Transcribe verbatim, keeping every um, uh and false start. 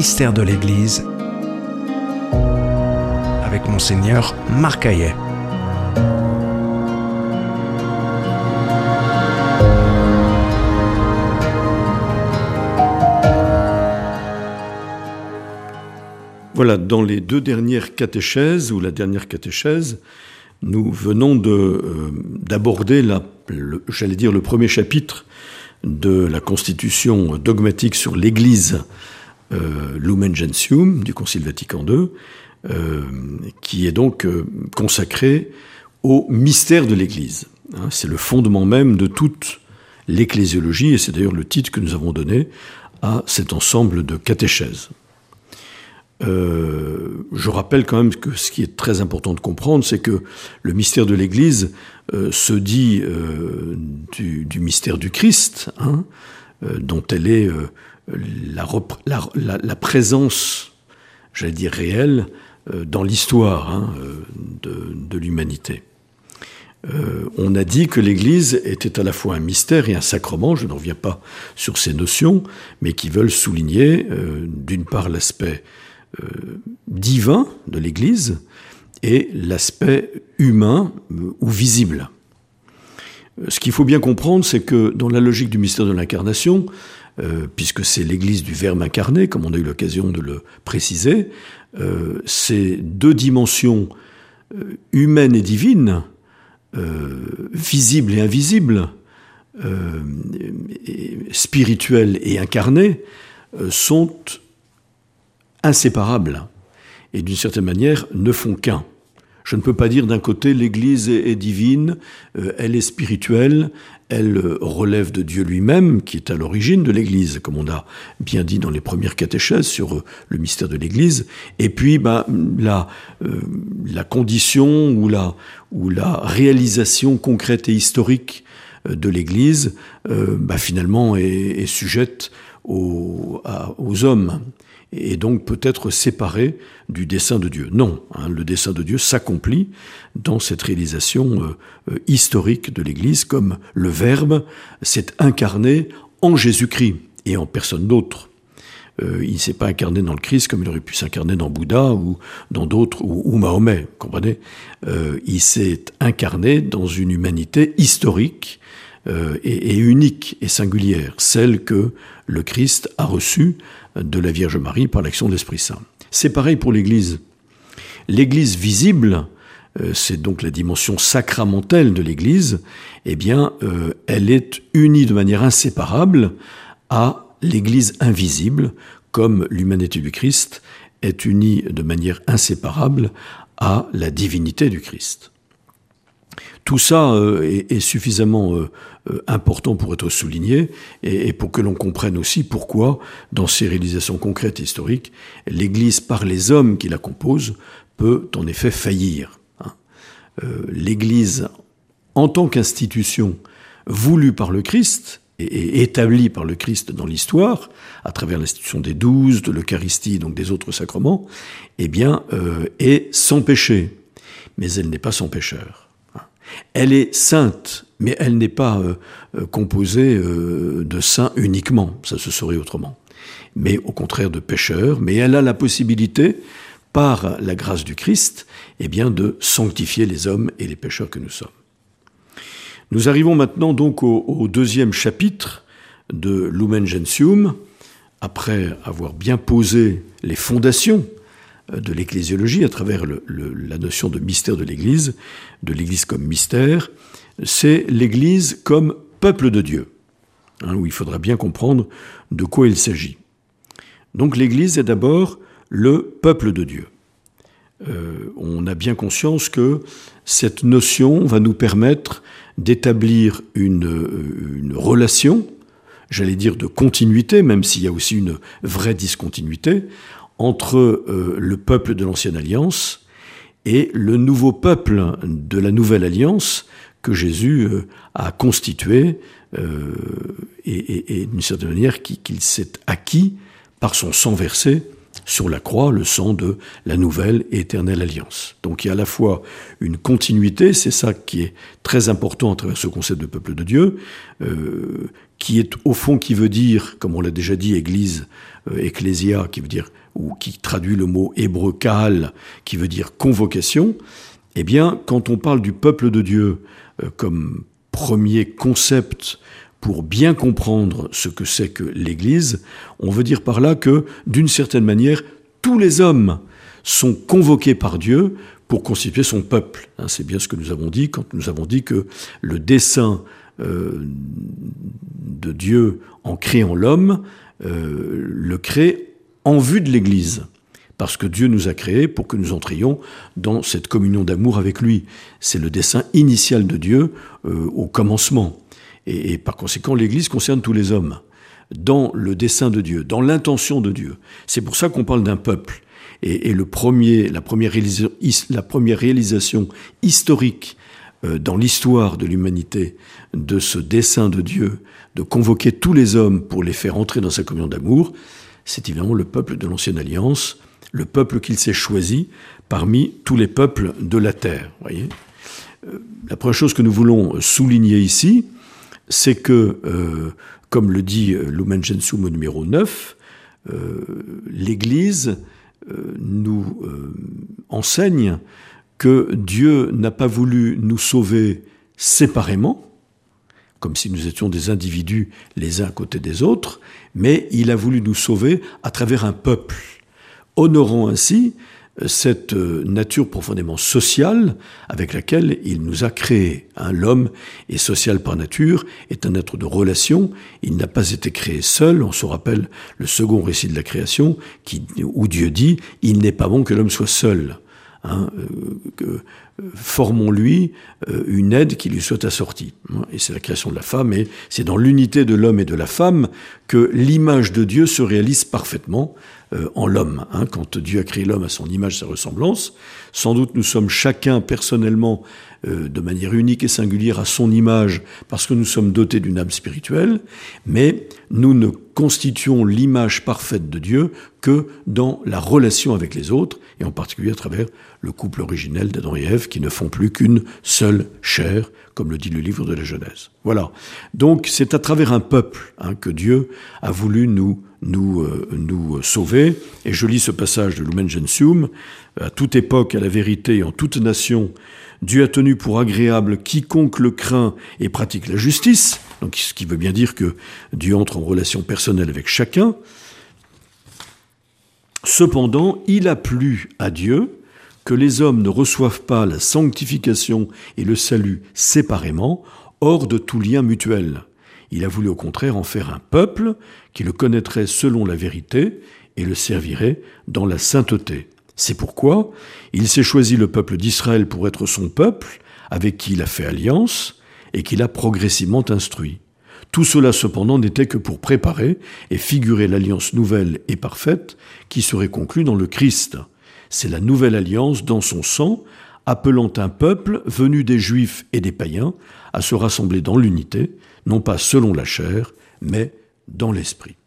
mystère de l'Église avec Monseigneur Marc Hayet. Voilà, dans les deux dernières catéchèses, ou la dernière catéchèse, nous venons de, euh, d'aborder, la, le, j'allais dire, le premier chapitre de la constitution dogmatique sur l'Église euh, Lumen Gentium du Concile Vatican deux, euh, qui est donc euh, consacré au mystère de l'Église. Hein, c'est le fondement même de toute l'ecclésiologie, et c'est d'ailleurs le titre que nous avons donné à cet ensemble de catéchèses. Euh, je rappelle quand même que ce qui est très important de comprendre, c'est que le mystère de l'Église euh, se dit euh, du, du mystère du Christ, hein, euh, dont elle est euh, la, la, la, la présence, j'allais dire réelle, euh, dans l'histoire hein, de, de l'humanité. Euh, on a dit que l'Église était à la fois un mystère et un sacrement, je ne reviens pas sur ces notions, mais qui veulent souligner euh, d'une part l'aspect Euh, divin de l'Église et l'aspect humain euh, ou visible. Ce qu'il faut bien comprendre, c'est que dans la logique du mystère de l'incarnation, euh, puisque c'est l'Église du Verbe incarné, comme on a eu l'occasion de le préciser, euh, ces deux dimensions euh, humaines et divines, euh, visibles et invisibles, euh, et spirituelles et incarnées, euh, sont inséparables, et d'une certaine manière ne font qu'un. Je ne peux pas dire d'un côté l'Église est divine, euh, elle est spirituelle, elle relève de Dieu lui-même, qui est à l'origine de l'Église, comme on a bien dit dans les premières catéchèses sur euh, le mystère de l'Église, et puis bah, la, euh, la condition ou la, ou la réalisation concrète et historique euh, de l'Église euh, bah, finalement est, est sujette aux, à, aux hommes, et donc peut être séparé du dessein de Dieu. Non, hein, le dessein de Dieu s'accomplit dans cette réalisation euh, euh, historique de l'Église, comme le Verbe s'est incarné en Jésus-Christ et en personne d'autre. Euh, il ne s'est pas incarné dans le Christ comme il aurait pu s'incarner dans Bouddha ou dans d'autres, ou, ou Mahomet, comprenez ? euh, Il s'est incarné dans une humanité historique euh, et, et unique et singulière, celle que le Christ a reçue de la Vierge Marie par l'action de l'Esprit Saint. C'est pareil pour l'Église. L'Église visible, euh, c'est donc la dimension sacramentelle de l'Église, eh bien, euh, elle est unie de manière inséparable à l'Église invisible, comme l'humanité du Christ est unie de manière inséparable à la divinité du Christ. Tout ça euh, est, est suffisamment euh, euh, important pour être souligné et, et pour que l'on comprenne aussi pourquoi, dans ces réalisations concrètes et historiques, l'Église, par les hommes qui la composent, peut en effet faillir. Hein. Euh, L'Église, en tant qu'institution voulue par le Christ et, et établie par le Christ dans l'histoire, à travers l'institution des douze, de l'Eucharistie, donc des autres sacrements, eh bien, euh, est sans péché, mais elle n'est pas sans pécheur. Elle est sainte, mais elle n'est pas euh, composée euh, de saints uniquement, ça se saurait autrement, mais au contraire de pécheurs, mais elle a la possibilité, par la grâce du Christ, eh bien, de sanctifier les hommes et les pécheurs que nous sommes. Nous arrivons maintenant donc au, au deuxième chapitre de Lumen Gentium, après avoir bien posé les fondations de l'ecclésiologie à travers le, le, la notion de mystère de l'Église, de l'Église comme mystère, c'est l'Église comme peuple de Dieu, hein, où il faudra bien comprendre de quoi il s'agit. Donc l'Église est d'abord le peuple de Dieu. Euh, on a bien conscience que cette notion va nous permettre d'établir une, une relation, j'allais dire de continuité, même s'il y a aussi une vraie discontinuité, entre euh, le peuple de l'Ancienne Alliance et le nouveau peuple de la Nouvelle Alliance que Jésus euh, a constitué euh, et, et, et d'une certaine manière qu'il s'est acquis par son sang versé sur la croix le sang de la nouvelle et éternelle alliance. Donc il y a à la fois une continuité, c'est ça qui est très important à travers ce concept de peuple de Dieu, euh, qui est au fond, qui veut dire, comme on l'a déjà dit, église, euh, ecclésia, qui veut dire, ou qui traduit le mot hébreu kahal, qui veut dire convocation. Eh bien, quand on parle du peuple de Dieu euh, comme premier concept pour bien comprendre ce que c'est que l'Église, on veut dire par là que, d'une certaine manière, tous les hommes sont convoqués par Dieu pour constituer son peuple. Hein, c'est bien ce que nous avons dit quand nous avons dit que le dessein euh, de Dieu en créant l'homme euh, le crée en vue de l'Église. Parce que Dieu nous a créés pour que nous entrions dans cette communion d'amour avec lui. C'est le dessein initial de Dieu euh, au commencement. Et, et par conséquent, l'Église concerne tous les hommes, dans le dessein de Dieu, dans l'intention de Dieu. C'est pour ça qu'on parle d'un peuple. Et, et le premier, la, première réalisa- la première réalisation historique euh, dans l'histoire de l'humanité de ce dessein de Dieu, de convoquer tous les hommes pour les faire entrer dans sa communion d'amour, c'est évidemment le peuple de l'Ancienne Alliance, le peuple qu'il s'est choisi parmi tous les peuples de la terre. Voyez, euh, la première chose que nous voulons souligner ici, c'est que, euh, comme le dit Lumen Gentium au numéro neuf, euh, l'Église euh, nous euh, enseigne que Dieu n'a pas voulu nous sauver séparément, comme si nous étions des individus les uns à côté des autres, mais il a voulu nous sauver à travers un peuple, honorant ainsi cette nature profondément sociale avec laquelle il nous a créés. Hein, l'homme est social par nature, est un être de relation, il n'a pas été créé seul. On se rappelle le second récit de la création qui, où Dieu dit « Il n'est pas bon que l'homme soit seul hein, euh, que, euh, formons-lui euh, une aide qui lui soit assortie. » Et c'est la création de la femme, et c'est dans l'unité de l'homme et de la femme que l'image de Dieu se réalise parfaitement euh, en l'homme. Hein. Quand Dieu a créé l'homme à son image, sa ressemblance, sans doute nous sommes chacun personnellement, euh, de manière unique et singulière, à son image, parce que nous sommes dotés d'une âme spirituelle, mais nous ne constituons l'image parfaite de Dieu que dans la relation avec les autres, et en particulier à travers le couple originel d'Adam et Ève, qui ne font plus qu'une seule chair, comme le dit le livre de la Genèse. Voilà. Donc, c'est à travers un peuple hein, que Dieu a voulu nous, nous, euh, nous sauver. Et je lis ce passage de Lumen Gentium. À toute époque, à la vérité, en toute nation, Dieu a tenu pour agréable quiconque le craint et pratique la justice. Donc, ce qui veut bien dire que Dieu entre en relation personnelle avec chacun. Cependant, il a plu à Dieu que les hommes ne reçoivent pas la sanctification et le salut séparément, hors de tout lien mutuel. Il a voulu au contraire en faire un peuple qui le connaîtrait selon la vérité et le servirait dans la sainteté. C'est pourquoi il s'est choisi le peuple d'Israël pour être son peuple, avec qui il a fait alliance et qu'il a progressivement instruit. Tout cela cependant n'était que pour préparer et figurer l'alliance nouvelle et parfaite qui serait conclue dans le Christ. C'est la nouvelle alliance dans son sang, appelant un peuple venu des Juifs et des païens à se rassembler dans l'unité, non pas selon la chair, mais dans l'esprit.